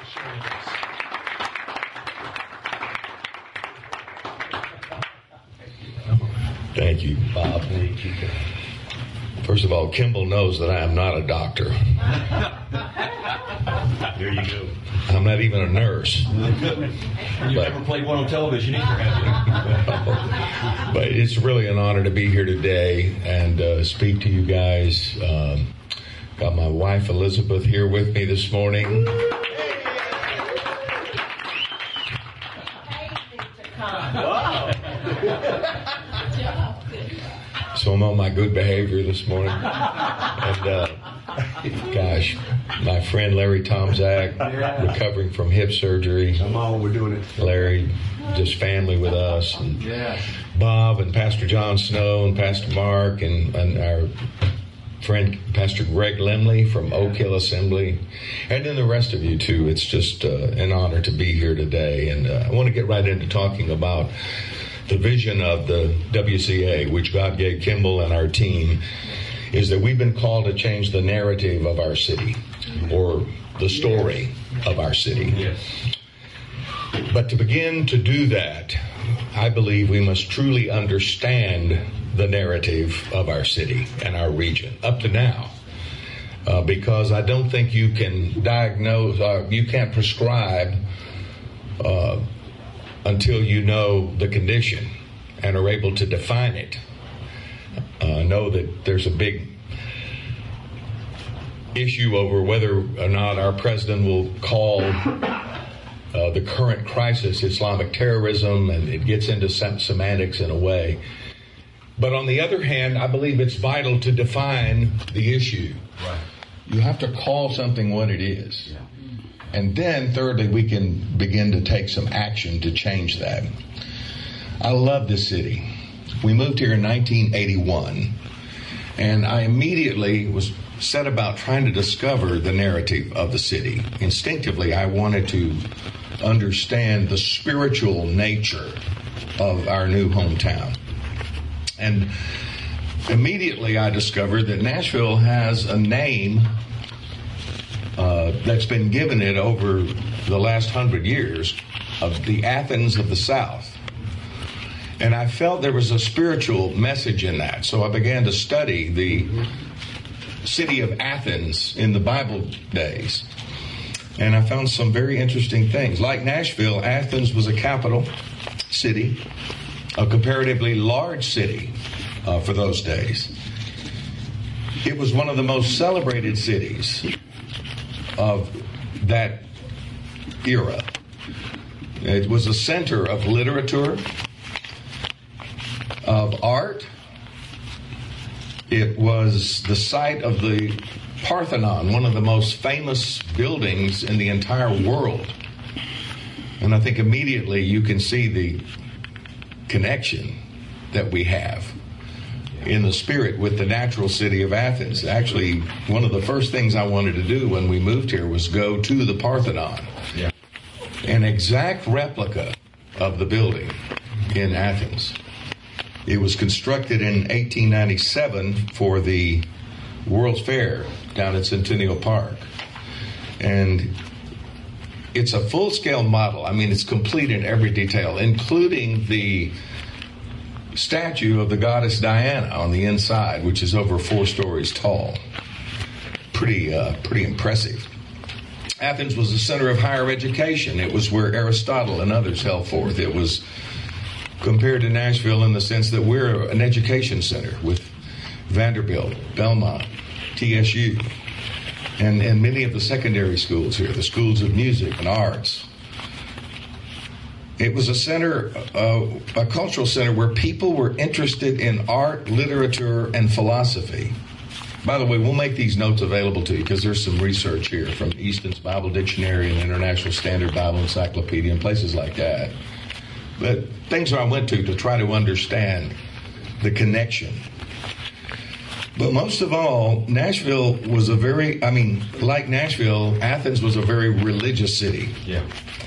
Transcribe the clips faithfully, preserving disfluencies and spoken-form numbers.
Thank you, Bob. First of all, Kimball knows that I am not a doctor. There you go. I'm not even a nurse. You've never played one on television either, have you? But it's really an honor to be here today and uh, speak to you guys. Um, got my wife Elizabeth here with me this morning. Wow. So I'm on my good behavior this morning. And uh, gosh, my friend Larry Tomczak, recovering from hip surgery. Come on, we're doing it. Larry, just family with us. And Yeah. Bob and Pastor John Snow and Pastor Mark and, and our friend Pastor Greg Lemley from Oak Hill Assembly, and then the rest of you too. It's just uh, an honor to be here today, and uh, I want to get right into talking about the vision of the W C A, which God gave Kimball and our team, is that we've been called to change the narrative of our city, or the story of our city. Yes. But to begin to do that, I believe we must truly understand the narrative of our city and our region up to now. Uh, because I don't think you can diagnose, uh, you can't prescribe uh, until you know the condition and are able to define it. Uh, know that there's a big issue over whether or not our president will call uh, the current crisis Islamic terrorism, and it gets into sem- semantics in a way. But on the other hand, I believe it's vital to define the issue. Right. You have to call something what it is. Yeah. And then, thirdly, we can begin to take some action to change that. I love this city. We moved here in nineteen eighty-one, and I immediately was set about trying to discover the narrative of the city. Instinctively, I wanted to understand the spiritual nature of our new hometown. And immediately I discovered that Nashville has a name uh, that's been given it over the last hundred years of the Athens of the South. And I felt there was a spiritual message in that. So I began to study the city of Athens in the Bible days. And I found some very interesting things. Like Nashville, Athens was a capital city, a comparatively large city uh, for those days. It was one of the most celebrated cities of that era. It was a center of literature, of art. It was the site of the Parthenon, one of the most famous buildings in the entire world. And I think immediately you can see the connection that we have in the spirit with the natural city of Athens. Actually, one of the first things I wanted to do when we moved here was go to the Parthenon. Yeah. An exact replica of the building in Athens. It was constructed in eighteen ninety-seven for the World's Fair down at Centennial Park. And it's a full-scale model. I mean, it's complete in every detail, including the statue of the goddess Diana on the inside, which is over four stories tall. Pretty, uh, pretty impressive. Athens was the center of higher education. It was where Aristotle and others held forth. It was compared to Nashville in the sense that we're an education center with Vanderbilt, Belmont, T S U, and, and many of the secondary schools here, the schools of music and arts. It was a center, uh, a cultural center where people were interested in art, literature, and philosophy. By the way, we'll make these notes available to you because there's some research here from Easton's Bible Dictionary and International Standard Bible Encyclopedia and places like that. But things I went to to try to understand the connection. But most of all, Nashville was a very, I mean, like Nashville, Athens was a very religious city. Yeah.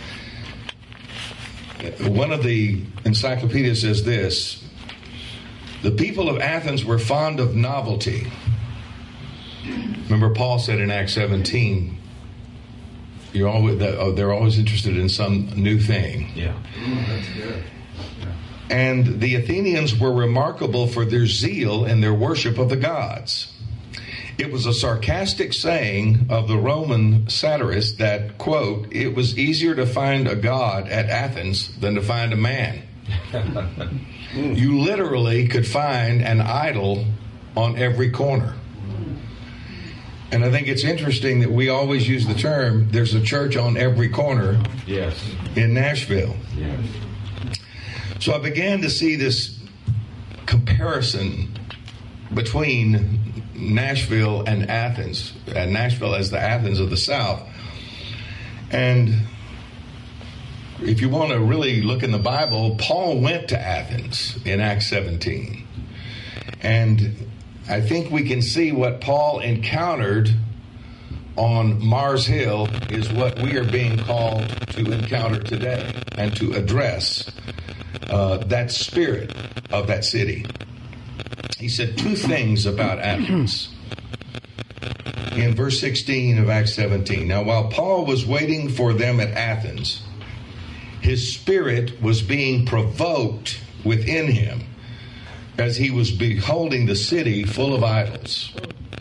One of the encyclopedias says this: the people of Athens were fond of novelty. Remember, Paul said in Acts seventeen, You're always they're always interested in some new thing. Yeah, mm, that's good. And the Athenians were remarkable for their zeal in their worship of the gods. It was a sarcastic saying of the Roman satirist that, quote, it was easier to find a god at Athens than to find a man. You literally could find an idol on every corner. And I think it's interesting that we always use the term, there's a church on every corner. Yes. In Nashville. Yes. So I began to see this comparison between Nashville and Athens, and Nashville as the Athens of the South. And if you want to really look in the Bible, Paul went to Athens in Acts seventeen. And I think we can see what Paul encountered on Mars Hill is what we are being called to encounter today and to address uh, that spirit of that city. He said two things about Athens in verse sixteen of Acts seventeen. Now, while Paul was waiting for them at Athens, his spirit was being provoked within him as he was beholding the city full of idols.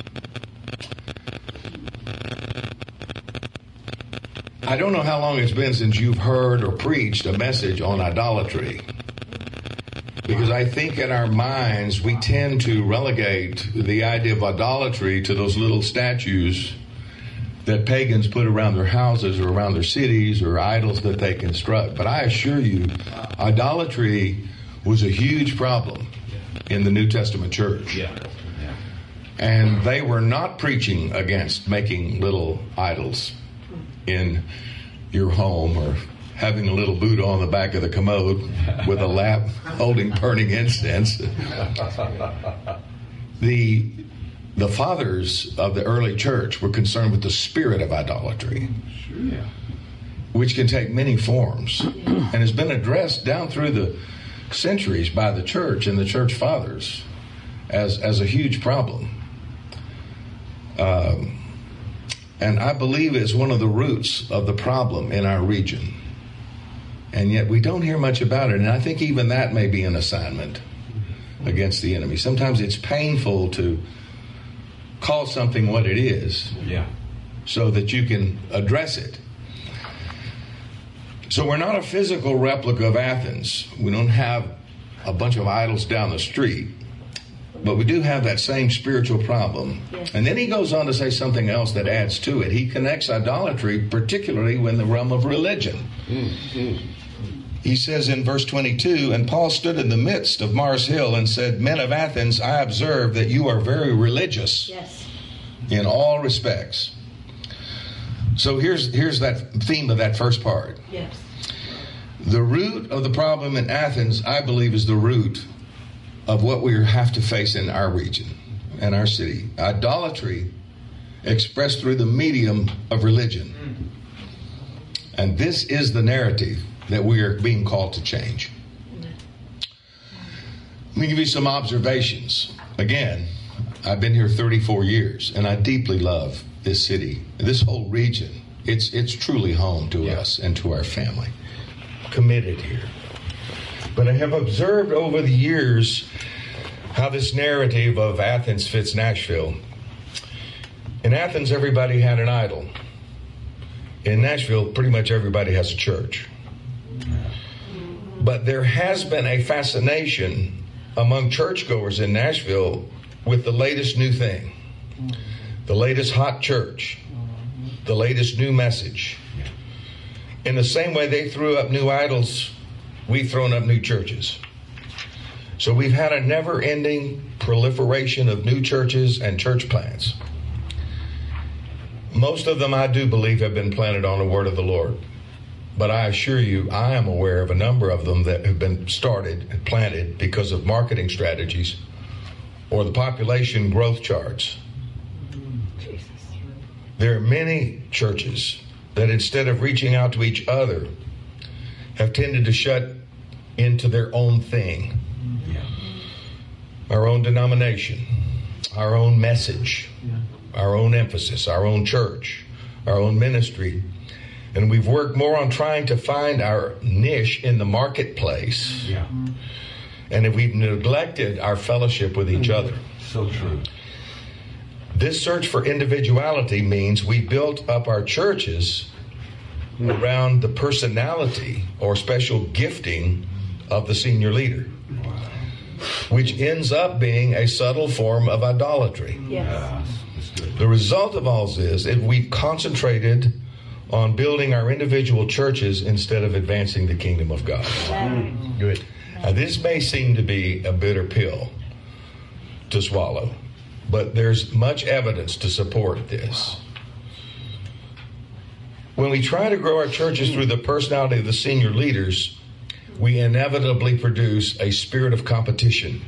I don't know how long it's been since you've heard or preached a message on idolatry, because I think in our minds we tend to relegate the idea of idolatry to those little statues that pagans put around their houses or around their cities, or idols that they construct. But I assure you, idolatry was a huge problem in the New Testament church. Yeah. Yeah. And they were not preaching against making little idols in your home, or having a little Buddha on the back of the commode with a lamp holding burning incense. The the fathers of the early church were concerned with the spirit of idolatry, Yeah. which can take many forms, and has been addressed down through the centuries by the church and the church fathers as as a huge problem. Um, and I believe it's one of the roots of the problem in our region. And yet we don't hear much about it. And I think even that may be an assignment against the enemy. Sometimes it's painful to call something what it is, Yeah. so that you can address it. So we're not a physical replica of Athens. We don't have a bunch of idols down the street. But we do have that same spiritual problem. Yes. And then he goes on to say something else that adds to it. He connects idolatry, particularly in the realm of religion. Mm-hmm. He says in verse twenty-two, and Paul stood in the midst of Mars Hill and said, men of Athens, I observe that you are very religious. Yes. In all respects. So here's here's that theme of that first part. Yes. The root of the problem in Athens, I believe, is the root of what we have to face in our region and our city. Idolatry expressed through the medium of religion. And this is the narrative that we are being called to change. Let me give you some observations. Again, I've been here thirty-four years, and I deeply love this city, this whole region. It's it's truly home to Yeah. us and to our family. Committed here. But I have observed over the years how this narrative of Athens fits Nashville. In Athens, everybody had an idol. In Nashville, pretty much everybody has a church. But there has been a fascination among churchgoers in Nashville with the latest new thing, the latest hot church, the latest new message. In the same way they threw up new idols, we've thrown up new churches. So we've had a never-ending proliferation of new churches and church plants. Most of them, I do believe, have been planted on the word of the Lord. But I assure you, I am aware of a number of them that have been started and planted because of marketing strategies or the population growth charts. Jesus. There are many churches that instead of reaching out to each other have tended to shut into their own thing. Yeah. Our own denomination, our own message, our own emphasis, our own church, our own ministry. And we've worked more on trying to find our niche in the marketplace. Yeah. And if we've neglected our fellowship with each other. So true. This search for individuality means we built up our churches around the personality or special gifting of the senior leader, which ends up being a subtle form of idolatry. Yes. The result of all this is we've concentrated on building our individual churches instead of advancing the kingdom of God. Amen. Good. Now, this may seem to be a bitter pill to swallow, but there's much evidence to support this. When we try to grow our churches through the personality of the senior leaders, we inevitably produce a spirit of competition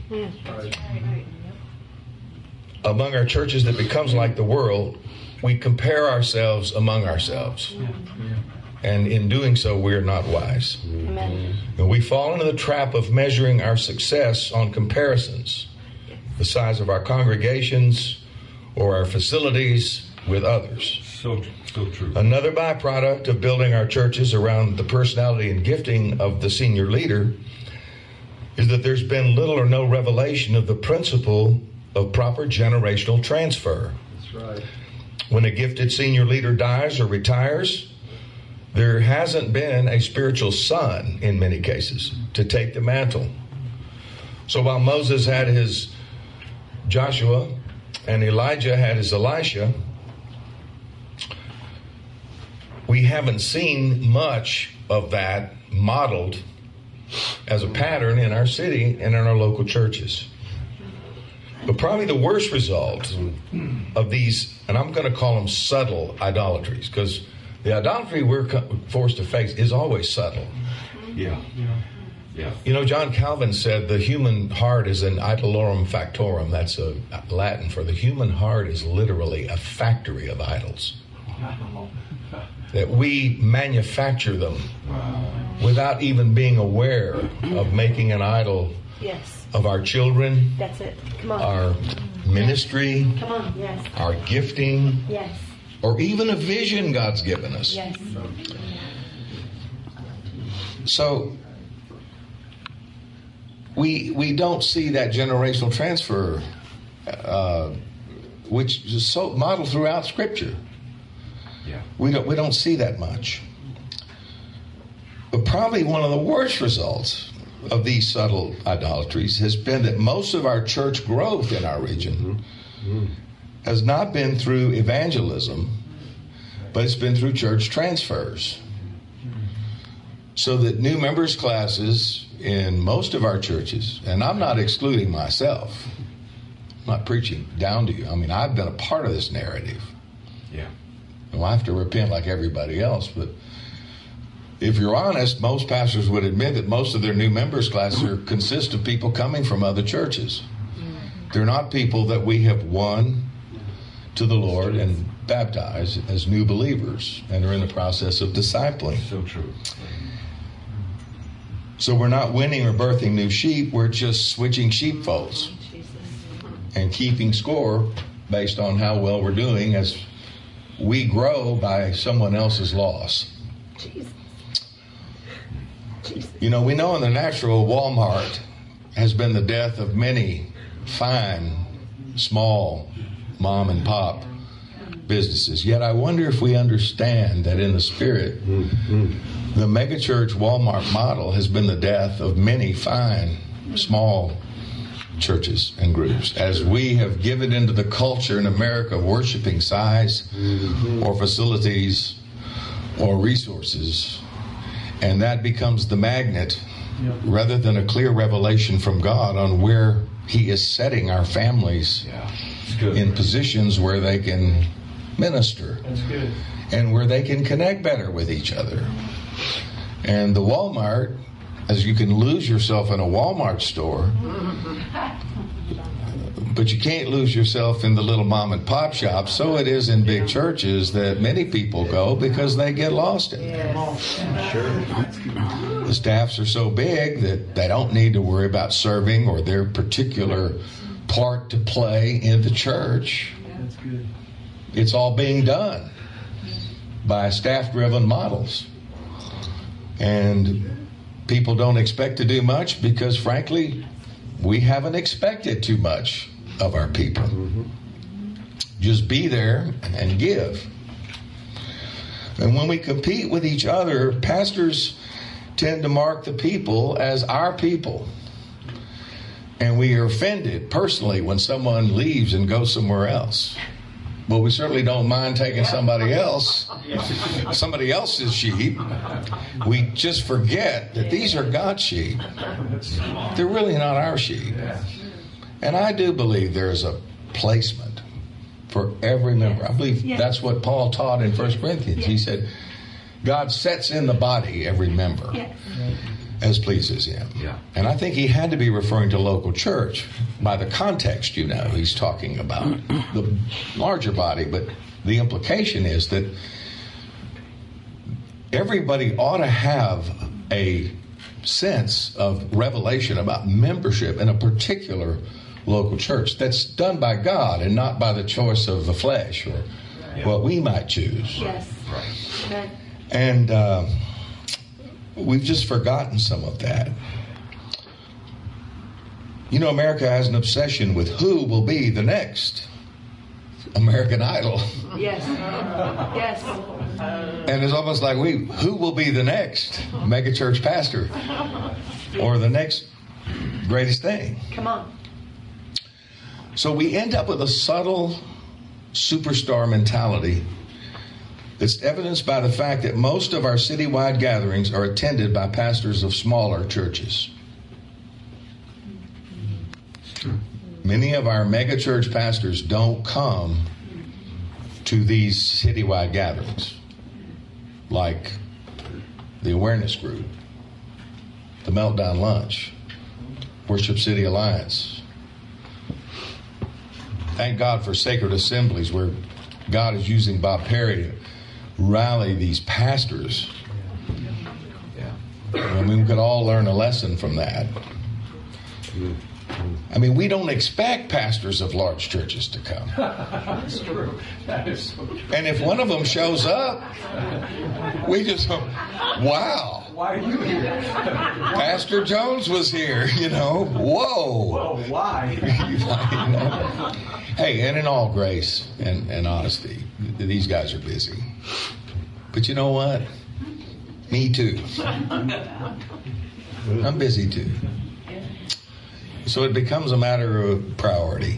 among our churches that becomes like the world. We compare ourselves among ourselves. And in doing so, we are not wise. Amen. And we fall into the trap of measuring our success on comparisons, the size of our congregations or our facilities with others. So, so true. Another byproduct of building our churches around the personality and gifting of the senior leader is that there's been little or no revelation of the principle of proper generational transfer. That's right. When a gifted senior leader dies or retires, there hasn't been a spiritual son, in many cases, to take the mantle. So while Moses had his Joshua and Elijah had his Elisha, we haven't seen much of that modeled as a pattern in our city and in our local churches. But probably the worst result of these, and I'm going to call them subtle idolatries, because the idolatry we're forced to face is always subtle. Yeah. Yeah. You know, John Calvin said the human heart is an idolorum factorum. That's a Latin for the human heart is literally a factory of idols. That we manufacture them without even being aware of making an idol Yes. of our children, That's it. Come on. our ministry, Come on. Yes. our gifting, Yes. or even a vision God's given us. Yes. So we we don't see that generational transfer, uh, which is so modeled throughout Scripture. Yeah. We don't we don't see that much. But probably one of the worst results of these subtle idolatries has been that most of our church growth in our region mm-hmm. has not been through evangelism, but it's been through church transfers. So that new members classes in most of our churches, and I'm not excluding myself, I'm not preaching down to you. I mean, I've been a part of this narrative. Yeah. Well, I have to repent like everybody else, but if you're honest, most pastors would admit that most of their new members classes are, consist of people coming from other churches. They're not people that we have won to the Lord and baptized as new believers and are in the process of discipling. So true. So we're not winning or birthing new sheep. We're just switching sheepfolds and keeping score based on how well we're doing as we grow by someone else's loss. You know, we know in the natural Walmart has been the death of many fine, small mom and pop businesses. Yet I wonder if we understand that in the spirit, mm-hmm. the megachurch Walmart model has been the death of many fine, small churches and groups. As we have given into the culture in America of worshiping size mm-hmm. or facilities or resources, and that becomes the magnet yep. rather than a clear revelation from God on where He is setting our families yeah. in positions where they can minister. That's good. And where they can connect better with each other. And the Walmart, as you can lose yourself in a Walmart store, but you can't lose yourself in the little mom and pop shop. So it is in big churches that many people go because they get lost in there. Sure. The staffs are so big that they don't need to worry about serving or their particular part to play in the church. That's good. It's all being done. by staff-driven models. And people don't expect to do much because, frankly, we haven't expected too much of our people. Mm-hmm. Just be there and give. And when we compete with each other, pastors tend to mark the people as our people. And we are offended personally when someone leaves and goes somewhere else. But we certainly don't mind taking somebody else, somebody else's sheep. We just forget that these are God's sheep. They're really not our sheep. And I do believe there is a placement for every member. I believe that's what Paul taught in First Corinthians. He said, God sets in the body every member as pleases him. Yeah. And I think he had to be referring to local church by the context, you know, he's talking about the larger body. But the implication is that everybody ought to have a sense of revelation about membership in a particular local church that's done by God and not by the choice of the flesh or yeah. what we might choose. Yes. Right. And uh, we've just forgotten some of that. You know, America has an obsession with who will be the next American Idol. Yes. Yes. And it's almost like we, who will be the next megachurch pastor or the next greatest thing? Come on. So we end up with a subtle superstar mentality that's evidenced by the fact that most of our citywide gatherings are attended by pastors of smaller churches. Many of our megachurch pastors don't come to these citywide gatherings, like the Awareness Group, the Meltdown Lunch, Worship City Alliance. Thank God for Sacred Assemblies, where God is using Bob Perry to rally these pastors. Yeah. I mean, we could all learn a lesson from that. I mean, we don't expect pastors of large churches to come. That's true. That is so true. And if one of them shows up, we just go, wow. Why are you here? Pastor Jones was here, you know. Whoa. Whoa, why? You know? Hey, and in all grace and, and honesty, these guys are busy. But you know what? Me too. I'm busy too. So it becomes a matter of priority.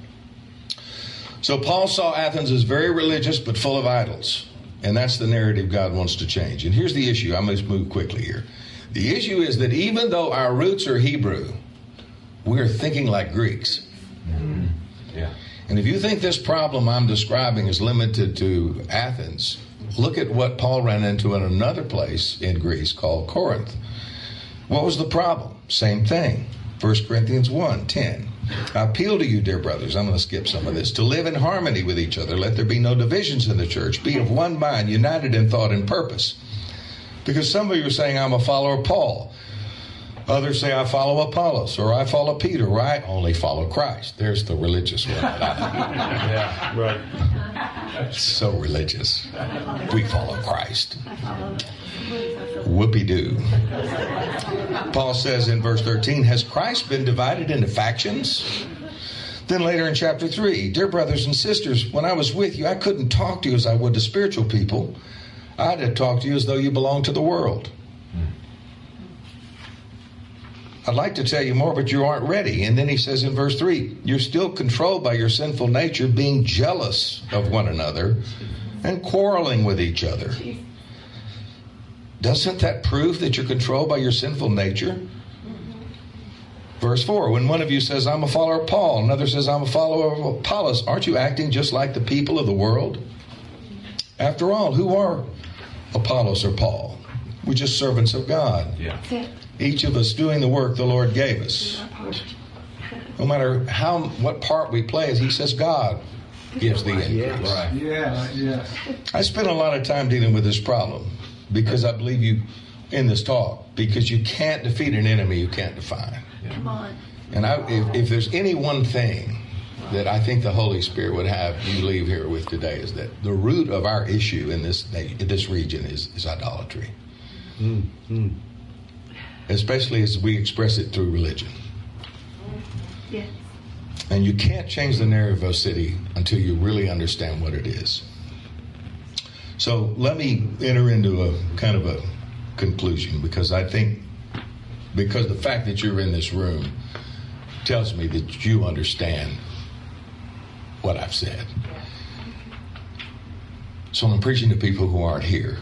So Paul saw Athens as very religious but full of idols. And that's the narrative God wants to change. And here's the issue. I must move quickly here. The issue is that even though our roots are Hebrew, we're thinking like Greeks. Mm-hmm. Yeah. And if you think this problem I'm describing is limited to Athens, look at what Paul ran into in another place in Greece called Corinth. What was the problem? Same thing. First Corinthians one ten. I appeal to you, dear brothers, I'm going to skip some of this, to live in harmony with each other. Let there be no divisions in the church. Be of one mind, united in thought and purpose. Because some of you are saying, I'm a follower of Paul. Others say, I follow Apollos, or I follow Peter, or I only follow Christ. There's the religious one. Yeah, right. So religious. We follow Christ. Whoopie-doo. Paul says in verse thirteen, has Christ been divided into factions? Then later in chapter three, dear brothers and sisters, when I was with you, I couldn't talk to you as I would to spiritual people. I had to talk to you as though you belonged to the world. I'd like to tell you more, but you aren't ready. And then he says in verse three, you're still controlled by your sinful nature, being jealous of one another and quarreling with each other. Doesn't that prove that you're controlled by your sinful nature? Verse four, when one of you says, I'm a follower of Paul, another says, I'm a follower of Apollos, aren't you acting just like the people of the world? After all, who are Apollos or Paul? We're just servants of God. Yeah. Each of us doing the work the Lord gave us. No matter how what part we play, as he says, God gives the increase. Yes. Right. Yes, yes. I spent a lot of time dealing with this problem because I believe you in this talk, because you can't defeat an enemy you can't define. Come on. And I, if, if there's any one thing that I think the Holy Spirit would have you leave here with today is that the root of our issue in this in this region is, is idolatry. Mm-hmm. Especially as we express it through religion. Yes. And you can't change the narrative of a city until you really understand what it is. So let me enter into a kind of a conclusion, because I think because the fact that you're in this room tells me that you understand what I've said. So I'm preaching to people who aren't here.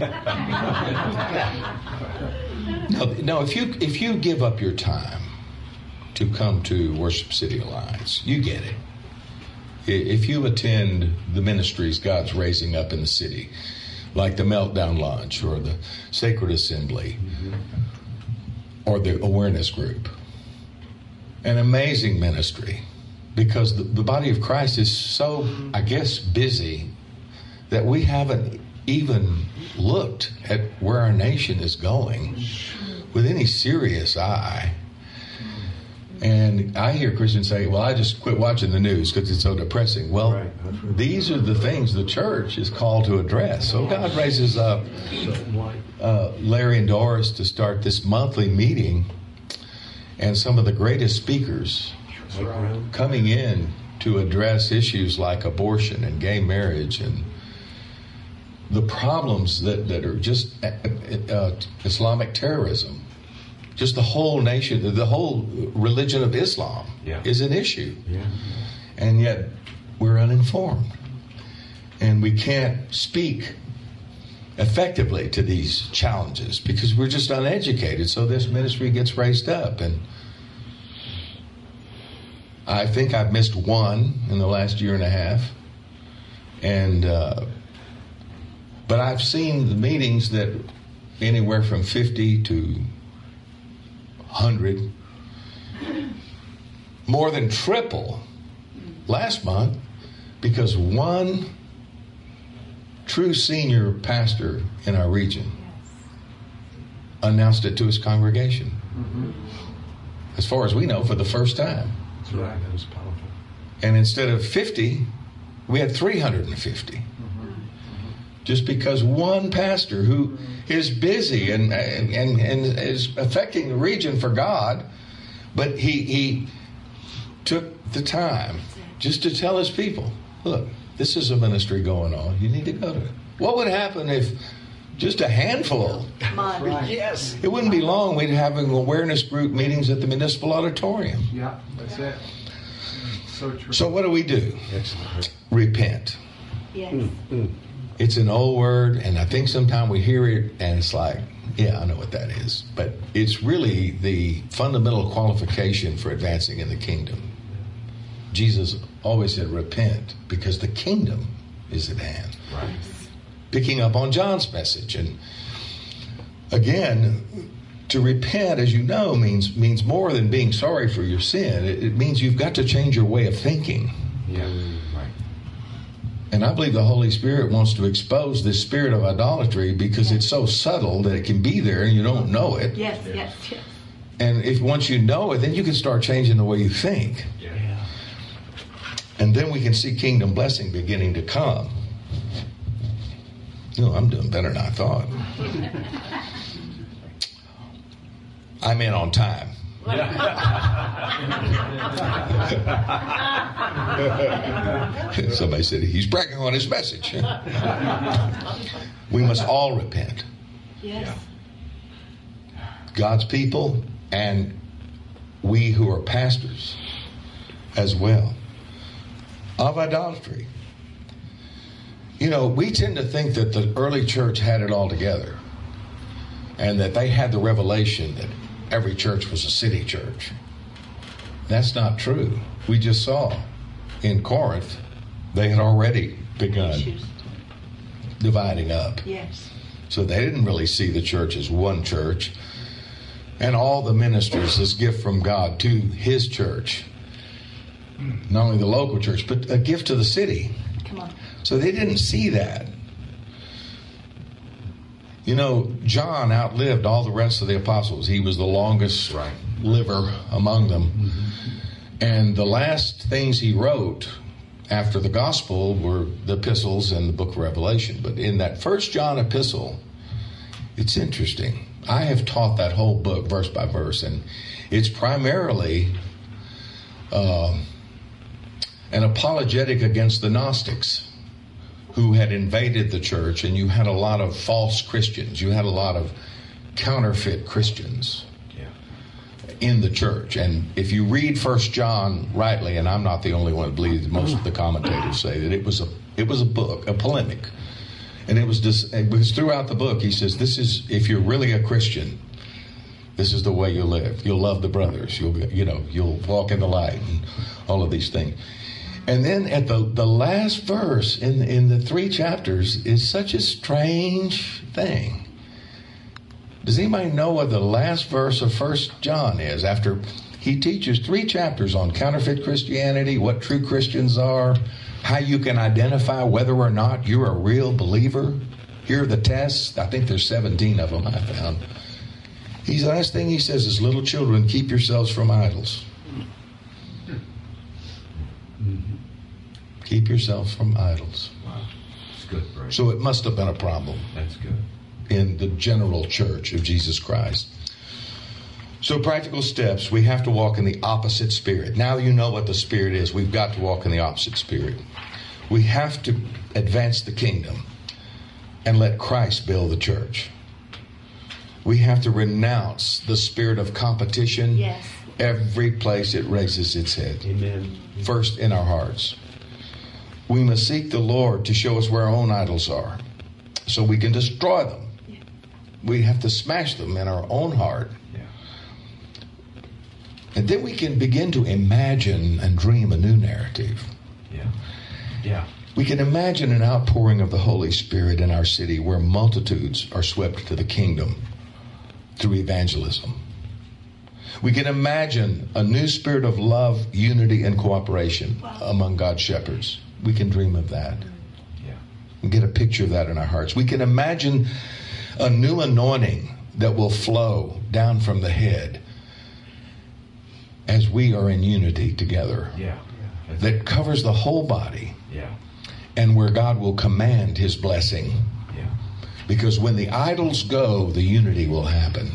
No, no, if you if you give up your time to come to Worship City Alliance, you get it. If you attend the ministries God's raising up in the city, like the Meltdown Lunch or the Sacred Assembly or the Awareness Group, an amazing ministry, because the, the body of Christ is so, I guess, busy that we haven't even looked at where our nation is going with any serious eye. And I hear Christians say, well, I just quit watching the news because it's so depressing. Well, right. Right. These are the things the church is called to address. So God raises up uh, Larry and Doris to start this monthly meeting, and some of the greatest speakers coming in to address issues like abortion and gay marriage and the problems that, that are just uh, uh, Islamic terrorism. Just the whole nation, the whole religion of Islam yeah. is an issue. Yeah. And yet we're uninformed. And we can't speak effectively to these challenges because we're just uneducated. So this ministry gets raised up. And I think I've missed one in the last year and a half. And, uh, but I've seen the meetings that anywhere from fifty to one hundred, more than triple last month, because one true senior pastor in our region announced it to his congregation. Mm-hmm. As far as we know, for the first time. That's right. That was powerful. And instead of fifty, we had three hundred fifty. Just because one pastor who is busy and, and and is affecting the region for God, but he he took the time just to tell his people, look, this is a ministry going on. You need to go to it. What would happen if just a handful? Right. Yes. It wouldn't be long. We'd have an awareness group meetings at the municipal auditorium. Yeah, that's it. So true. So what do we do? Excellent. Repent. Yes. Mm-hmm. It's an old word, and I think sometimes we hear it, and it's like, yeah, I know what that is. But it's really the fundamental qualification for advancing in the kingdom. Jesus always said, repent, because the kingdom is at hand. Right. Picking up on John's message. And again, to repent, as you know, means means more than being sorry for your sin. It, it means you've got to change your way of thinking. Yeah. And I believe the Holy Spirit wants to expose this spirit of idolatry because it's so subtle that it can be there and you don't know it. Yes, yes, yes. And if once you know it, then you can start changing the way you think. Yeah. And then we can see kingdom blessing beginning to come. You know, I'm doing better than I thought. I'm in on time. Somebody said he's bragging on his message. We must all repent. Yes. God's people and we who are pastors as well, of idolatry. You know, we tend to think that the early church had it all together and that they had the revelation that every church was a city church. That's not true. We just saw in Corinth, they had already begun Issues. dividing up. Yes. So they didn't really see the church as one church. And all the ministers as gift from God to his church. Not only the local church, but a gift to the city. Come on. So they didn't see that. You know, John outlived all the rest of the apostles. He was the longest right. liver among them. Mm-hmm. And the last things he wrote after the gospel were the epistles and the book of Revelation. But in that First John epistle, it's interesting. I have taught that whole book verse by verse, and it's primarily uh, an apologetic against the Gnostics who had invaded the church, and you had a lot of false Christians. You had a lot of counterfeit Christians in the church. And if you read First John rightly, and I'm not the only one that believes, most of the commentators say that it was a it was a book, a polemic. And it was just, because throughout the book he says, this is, if you're really a Christian, this is the way you live. You'll love the brothers. You'll, you know, you'll walk in the light and all of these things. And then at the, the last verse in, in the three chapters is such a strange thing. Does anybody know what the last verse of First John is? After he teaches three chapters on counterfeit Christianity, what true Christians are, how you can identify whether or not you're a real believer. Here are the tests. I think there's seventeen of them I found. He's, the last thing he says is, little children, keep yourselves from idols. Keep yourselves from idols. Wow. That's good, Brady. So it must have been a problem. That's good. In the general church of Jesus Christ. So practical steps, we have to walk in the opposite spirit. Now you know what the spirit is. We've got to walk in the opposite spirit. We have to advance the kingdom and let Christ build the church. We have to renounce the spirit of competition. Yes. Every place it raises its head. Amen. First in our hearts. We must seek the Lord to show us where our own idols are, so we can destroy them. We have to smash them in our own heart. Yeah. And then we can begin to imagine and dream a new narrative. Yeah. Yeah. We can imagine an outpouring of the Holy Spirit in our city where multitudes are swept to the kingdom through evangelism. We can imagine a new spirit of love, unity, and cooperation among God's shepherds. We can dream of that. Yeah. And get a picture of that in our hearts. We can imagine a new anointing that will flow down from the head as we are in unity together. Yeah. That's That covers the whole body. Yeah. And where God will command his blessing. Yeah. Because when the idols go, the unity will happen.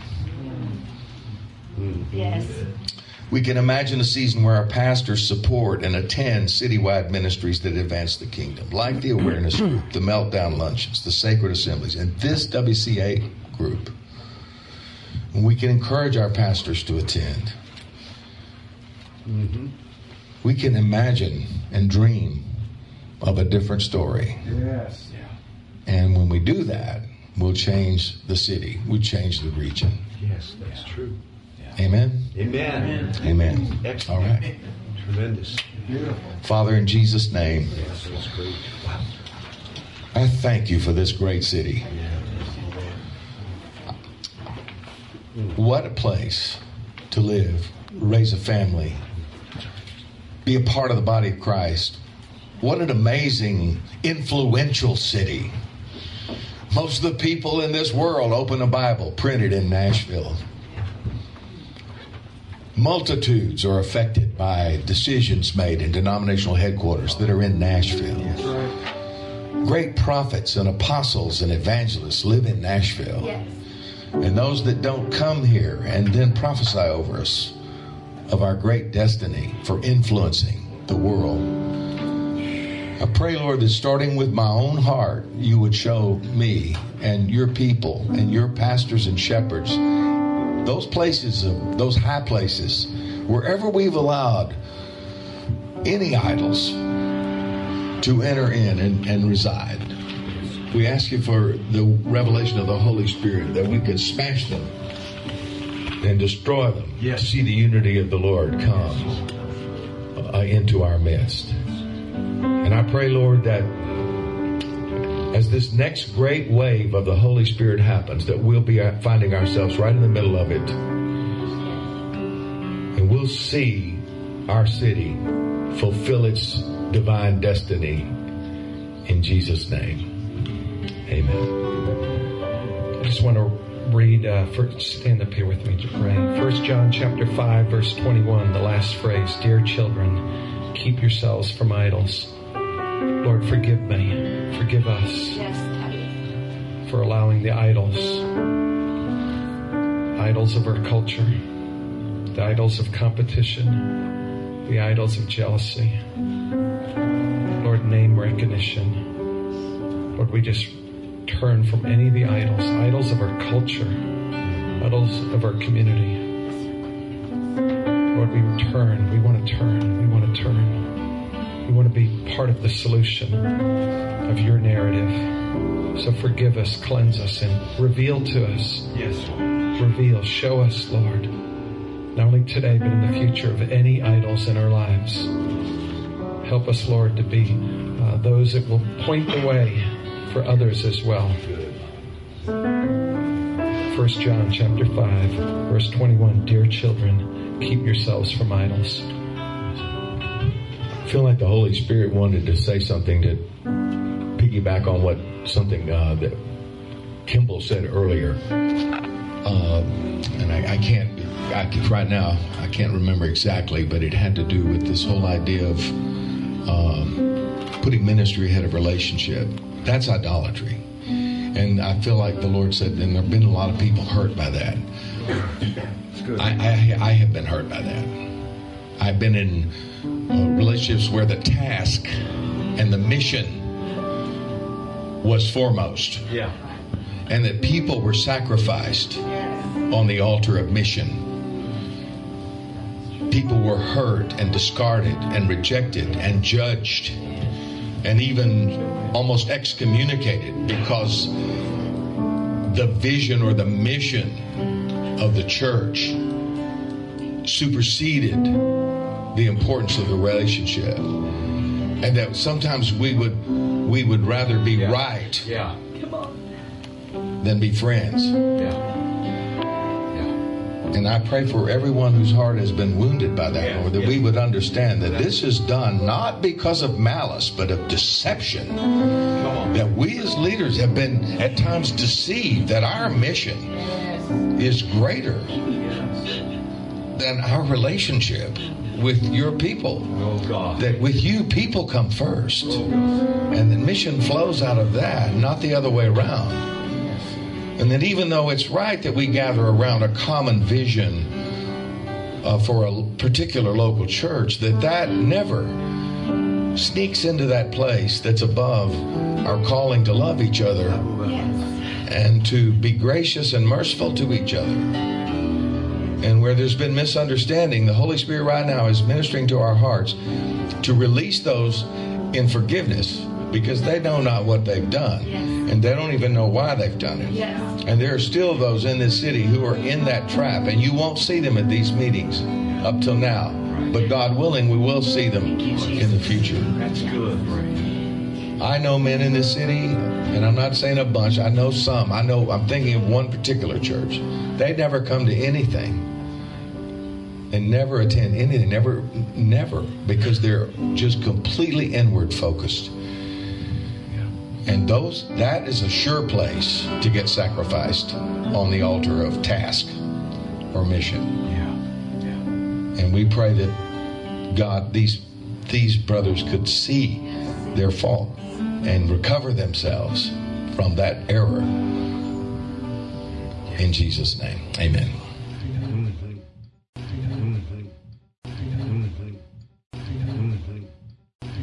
Yes. We can imagine a season where our pastors support and attend citywide ministries that advance the kingdom, like the awareness group, the meltdown lunches, the sacred assemblies, and this W C A group. And we can encourage our pastors to attend. Mm-hmm. We can imagine and dream of a different story. Yes. Yeah. And when we do that, we'll change the city. We'll change the region. Yes, that's true. Amen? Amen. Amen. Excellent. All right. Tremendous. Beautiful. Father, in Jesus' name, Yes, that's great. Wow. I thank you for this great city. What a place to live, raise a family, be a part of the body of Christ. What an amazing, influential city. Most of the people in this world open a Bible printed in Nashville. Multitudes are affected by decisions made in denominational headquarters that are in Nashville. That's right. Great prophets and apostles and evangelists live in Nashville. Yes. And those that don't come here and then prophesy over us of our great destiny for influencing the world. I pray, Lord, that starting with my own heart, you would show me and your people and your pastors and shepherds those places, of those high places, wherever we've allowed any idols to enter in and, and reside. We ask you for the revelation of the Holy Spirit that we could smash them and destroy them. Yes. To see the unity of the Lord come uh, into our midst. And I pray, Lord, that as this next great wave of the Holy Spirit happens, that we'll be finding ourselves right in the middle of it. And we'll see our city fulfill its divine destiny in Jesus' name. Amen. I just want to read, uh, first, stand up here with me to pray. First John chapter five, verse twenty-one, the last phrase. Dear children, keep yourselves from idols. Lord, forgive me. Forgive us Yes, Daddy. for allowing the idols, idols of our culture, the idols of competition, the idols of jealousy. Lord, name recognition. Lord, we just turn from any of the idols, idols of our culture, idols of our community. Lord, we turn. We want to turn. We want to turn. We want to be part of the solution of your narrative. So forgive us, cleanse us, and reveal to us. Yes, Lord. Reveal, show us, Lord, not only today, but in the future, of any idols in our lives. Help us, Lord, to be uh, those that will point the way for others as well. First John chapter five, verse twenty-one. Dear children, keep yourselves from idols. I feel like the Holy Spirit wanted to say something to piggyback on what something uh, that Kimball said earlier. Uh, and I, I can't, I, right now, I can't remember exactly, but it had to do with this whole idea of um, putting ministry ahead of relationship. That's idolatry. And I feel like the Lord said, and there have been a lot of people hurt by that. I, I, I have been hurt by that. I've been in uh, relationships where the task and the mission was foremost. Yeah. And that people were sacrificed on the altar of mission. People were hurt and discarded and rejected and judged and even almost excommunicated because the vision or the mission of the church superseded the importance of the relationship. And that sometimes we would we would rather be Yeah. right Yeah. than be friends. Yeah. And I pray for everyone whose heart has been wounded by that, Yeah, Lord, that yeah. we would understand that this is done not because of malice, but of deception. Come on. That we as leaders have been at times deceived that our mission is greater than our relationship with your people. Oh, God. That with you, people come first. And the mission flows out of that, not the other way around. And that even though it's right that we gather around a common vision uh, for a particular local church, that that never sneaks into that place that's above our calling to love each other and to be gracious and merciful to each other. And where there's been misunderstanding, the Holy Spirit right now is ministering to our hearts to release those in forgiveness, because they know not what they've done. And they don't even know why they've done it. Yes. And there are still those in this city who are in that trap, and you won't see them at these meetings up till now. But God willing, we will see them in the future. That's good. I know men in this city, and I'm not saying a bunch, I know some. I know, I'm thinking of one particular church. They never come to anything. And never attend anything, never, never, because they're just completely inward focused. And those, that is a sure place to get sacrificed on the altar of task or mission. Yeah. Yeah. And we pray that God, these these brothers could see their fault and recover themselves from that error. In Jesus' name, amen.